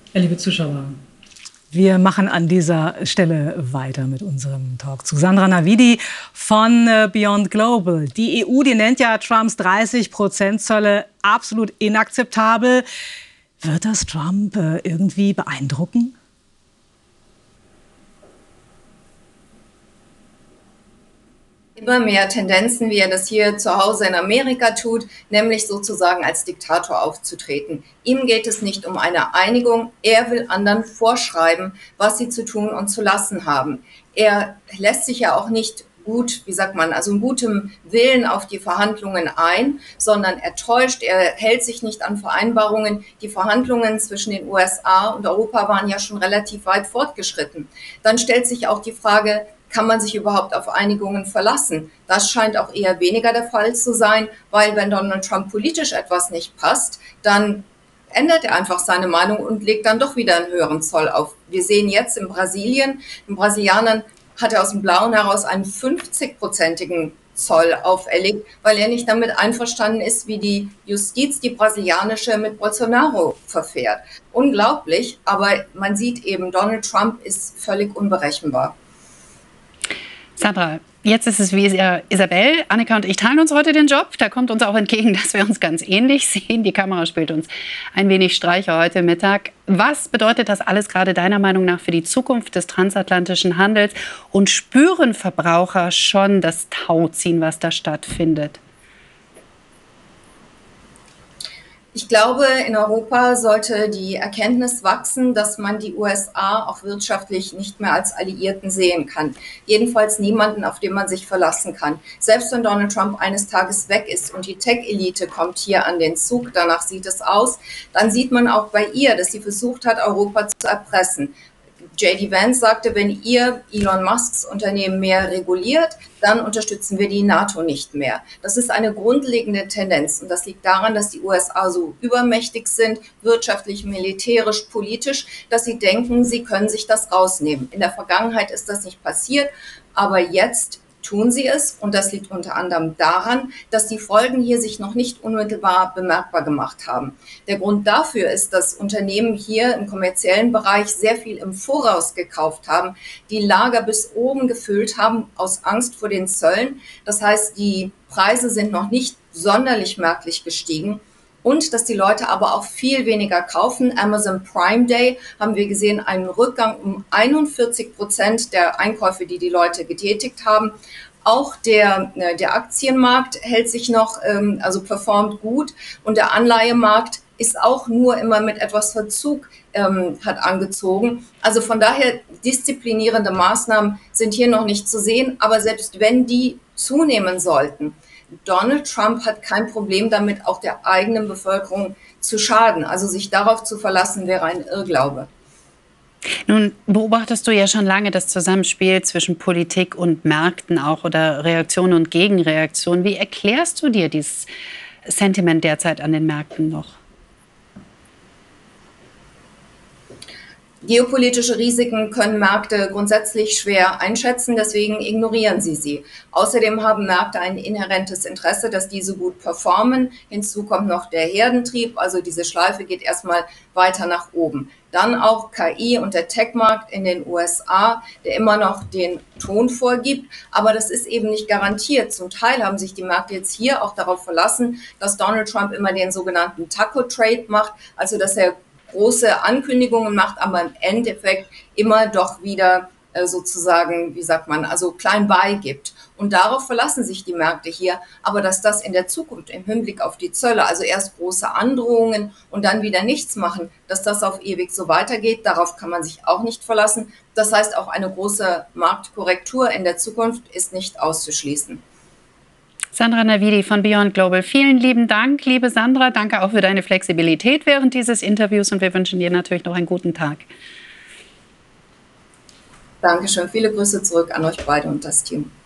Ja, liebe Zuschauer, wir machen an dieser Stelle weiter mit unserem Talk zu Sandra Navidi von Beyond Global. Die EU, die nennt ja Trumps 30% Zölle absolut inakzeptabel. Wird das Trump irgendwie beeindrucken? Immer mehr Tendenzen, wie er das hier zu Hause in Amerika tut, nämlich sozusagen als Diktator aufzutreten. Ihm geht es nicht um eine Einigung, er will anderen vorschreiben, was sie zu tun und zu lassen haben. Er lässt sich ja auch nicht gut, also in gutem Willen auf die Verhandlungen ein, sondern er täuscht, er hält sich nicht an Vereinbarungen. Die Verhandlungen zwischen den USA und Europa waren ja schon relativ weit fortgeschritten. Dann stellt sich auch die Frage, kann man sich überhaupt auf Einigungen verlassen? Das scheint auch eher weniger der Fall zu sein, weil wenn Donald Trump politisch etwas nicht passt, dann ändert er einfach seine Meinung und legt dann doch wieder einen höheren Zoll auf. Wir sehen jetzt in Brasilien, den Brasilianern hat er aus dem Blauen heraus einen 50-prozentigen Zoll auferlegt, weil er nicht damit einverstanden ist, wie die Justiz, die brasilianische, mit Bolsonaro verfährt. Unglaublich, aber man sieht eben, Donald Trump ist völlig unberechenbar. Sandra, jetzt ist es wie Isabel. Annika und ich teilen uns heute den Job. Da kommt uns auch entgegen, dass wir uns ganz ähnlich sehen. Die Kamera spielt uns ein wenig Streiche heute Mittag. Was bedeutet das alles gerade deiner Meinung nach für die Zukunft des transatlantischen Handels? Und spüren Verbraucher schon das Tauziehen, was da stattfindet? Ich glaube, in Europa sollte die Erkenntnis wachsen, dass man die USA auch wirtschaftlich nicht mehr als Alliierten sehen kann. Jedenfalls niemanden, auf den man sich verlassen kann. Selbst wenn Donald Trump eines Tages weg ist und die Tech-Elite kommt hier an den Zug, danach sieht es aus, dann sieht man auch bei ihr, dass sie versucht hat, Europa zu erpressen. J.D. Vance sagte, wenn ihr Elon Musks Unternehmen mehr reguliert, dann unterstützen wir die NATO nicht mehr. Das ist eine grundlegende Tendenz und das liegt daran, dass die USA so übermächtig sind, wirtschaftlich, militärisch, politisch, dass sie denken, sie können sich das rausnehmen. In der Vergangenheit ist das nicht passiert, aber jetzt tun sie es und das liegt unter anderem daran, dass die Folgen hier sich noch nicht unmittelbar bemerkbar gemacht haben. Der Grund dafür ist, dass Unternehmen hier im kommerziellen Bereich sehr viel im Voraus gekauft haben, die Lager bis oben gefüllt haben aus Angst vor den Zöllen. Das heißt, die Preise sind noch nicht sonderlich merklich gestiegen. Und dass die Leute aber auch viel weniger kaufen. Amazon Prime Day haben wir gesehen, einen Rückgang um 41% der Einkäufe, die die Leute getätigt haben. Auch der Aktienmarkt hält sich noch, also performt gut. Und der Anleihemarkt ist auch nur immer mit etwas Verzug hat angezogen. Also von daher, disziplinierende Maßnahmen sind hier noch nicht zu sehen. Aber selbst wenn die zunehmen sollten, Donald Trump hat kein Problem damit, auch der eigenen Bevölkerung zu schaden. Also sich darauf zu verlassen, wäre ein Irrglaube. Nun beobachtest du ja schon lange das Zusammenspiel zwischen Politik und Märkten auch oder Reaktion und Gegenreaktion. Wie erklärst du dir dieses Sentiment derzeit an den Märkten noch? Geopolitische Risiken können Märkte grundsätzlich schwer einschätzen, deswegen ignorieren sie. Außerdem haben Märkte ein inhärentes Interesse, dass diese gut performen. Hinzu kommt noch der Herdentrieb, also diese Schleife geht erstmal weiter nach oben. Dann auch KI und der Tech-Markt in den USA, der immer noch den Ton vorgibt, aber das ist eben nicht garantiert. Zum Teil haben sich die Märkte jetzt hier auch darauf verlassen, dass Donald Trump immer den sogenannten Taco-Trade macht, also dass er große Ankündigungen macht, aber im Endeffekt immer doch wieder sozusagen, also klein beigibt. Und darauf verlassen sich die Märkte hier. Aber dass das in der Zukunft im Hinblick auf die Zölle, also erst große Androhungen und dann wieder nichts machen, dass das auf ewig so weitergeht, darauf kann man sich auch nicht verlassen. Das heißt, auch eine große Marktkorrektur in der Zukunft ist nicht auszuschließen. Sandra Navidi von Beyond Global. Vielen lieben Dank, liebe Sandra. Danke auch für deine Flexibilität während dieses Interviews und wir wünschen dir natürlich noch einen guten Tag. Dankeschön. Viele Grüße zurück an euch beide und das Team.